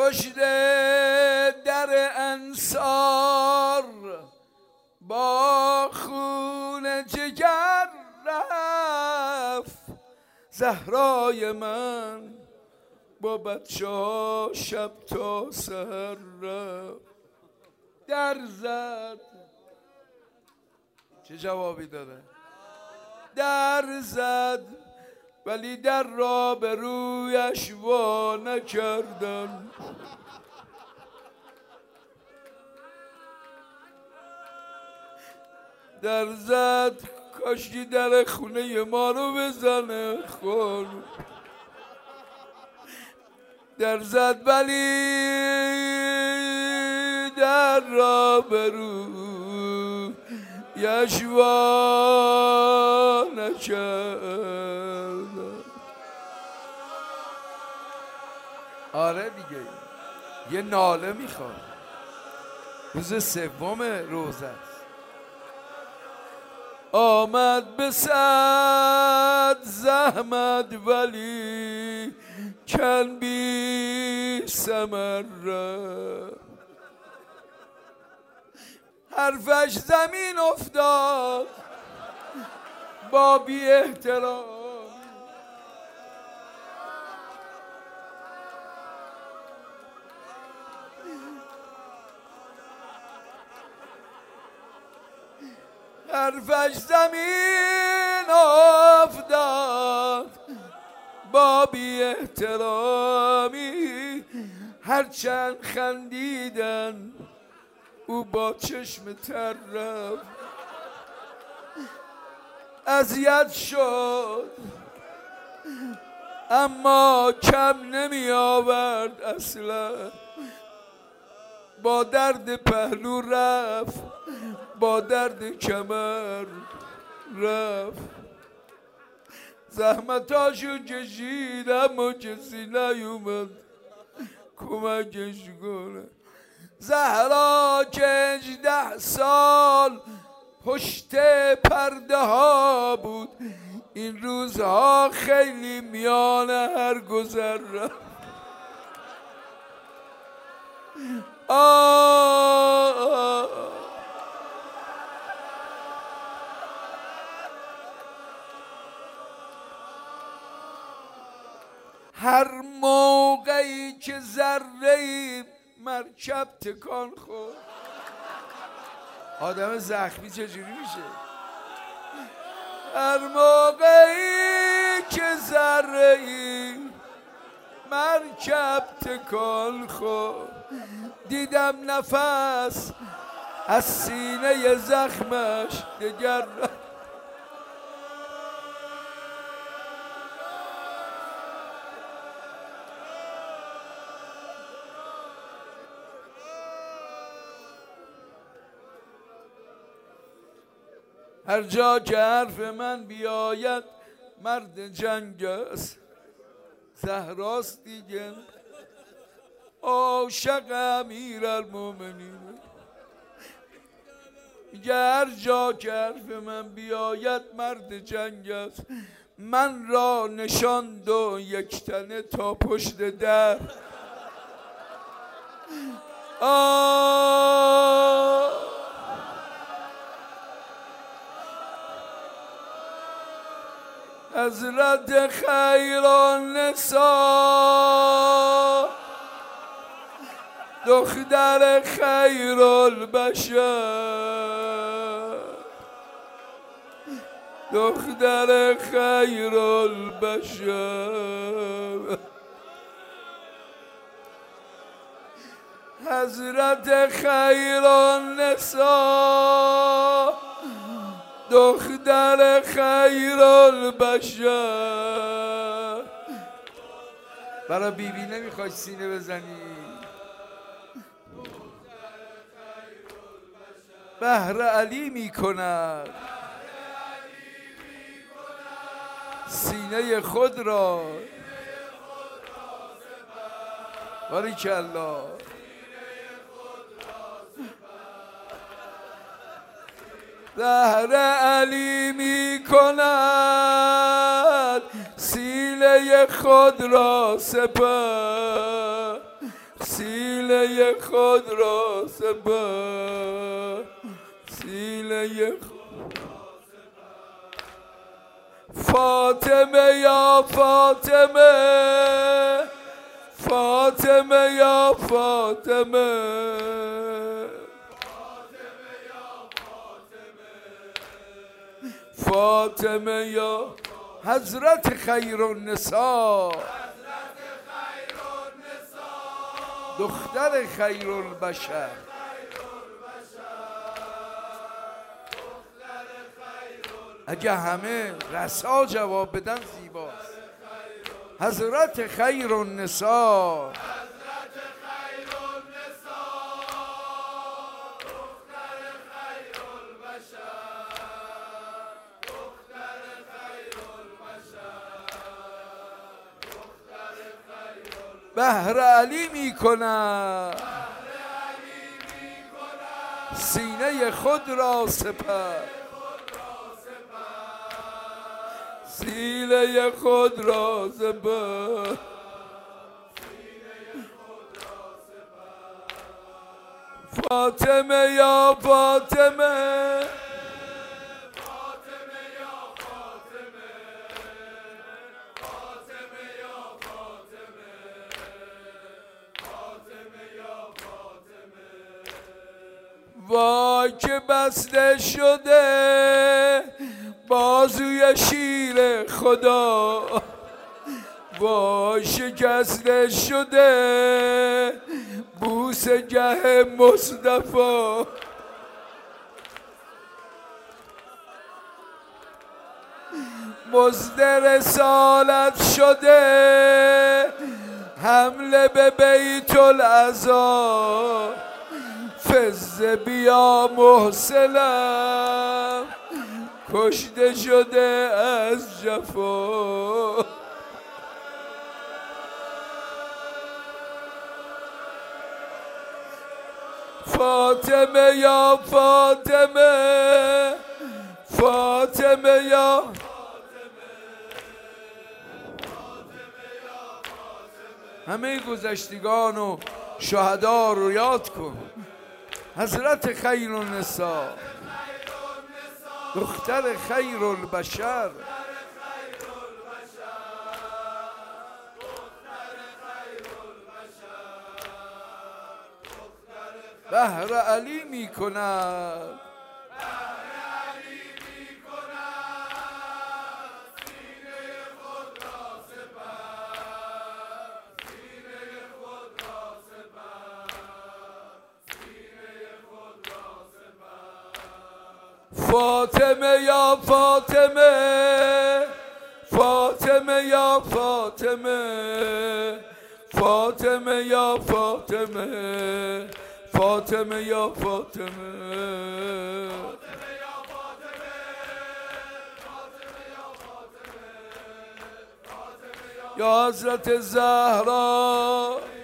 پشت در انصار با خون جگر رفت زهرای من، با بچه ها شب تا سحر رفت. در زد، چه جوابی داره؟ در زد ولی در را به رویش وا نکردن. در زد کاشکی در خونه ما رو بزنه خانم. در زد ولی در را به رویش وا نکردن. آره دیگه، یه ناله میخواد. روز سوم روزه است. آمد به صد زحمت ولی کن بی ثمر رفت. حرفش زمین افتاد با بی احترام. حرفش زمین افتاد با بی احترامی. هرچند خندیدن او با چشم تر رفت. اذیت شد اما کم نمی آورد اصلا. با درد پهلو رفت، با درد کمر رفت. زحمتاشو کشید اما کسی نیومد کمکش کنه. زهرا که 18 سال پشت پرده ها بود، این روزها خیلی میان هر گذر رفت. هر موقعی که ذره‌ای مرکب تکان خورد، آدم زخمی چجوری میشه؟ هر موقعی که ذره‌ای مرکب تکان خورد، دیدم نفس از سینه زخمش دگر رفت. هر جا که حرف من بیاید مرد جنگ است. زهراست دیگه، عاشق امیرالمومنین. میگه هر جا که حرف من بیاید مرد جنگ است. من را نشاند و یک تنه تا پشت در. حضرت خیر النساء، دختر خیر البشر، دختر خیر البشر. حضرت خیر النساء، دختر خیر البشر. برای بیبی نمیخوای سینه بزنی؟ بهر علی میکند سینه خود را. باریکالله. بهر علی می کند سینه خود را سپر. سینه خود را سپر، سینه فاطمه یا فاطمه، فاطمه یا فاطمه، فاطمه یا حضرت خیر النساء، دختر خیر البشر. اگه همه رسا جواب بدن زیباست. حضرت خیر النساء، بهر علی میکنم، سینه خود را سپر، سینه خود را سپر، فاطمه یا فاطمه، وای که بسته شده بازوی شیر خدا، وای شکسته شده بوسه گه مصطفی، مزد رسالت شده حمله به بیت العزا، فز بیا محسنم کشته شده از جفا. فاطمه یا فاطمه، فاطمه یا همه گذشتگان و شهدا رو یاد کن. حضرت خیر النساء، دختر خیر البشر، بهر علی میکند، فاطمه یا فاطمه، فاطمه یا فاطمه، فاطمه یا فاطمه، فاطمه یا فاطمه، یا حضرت زهرا،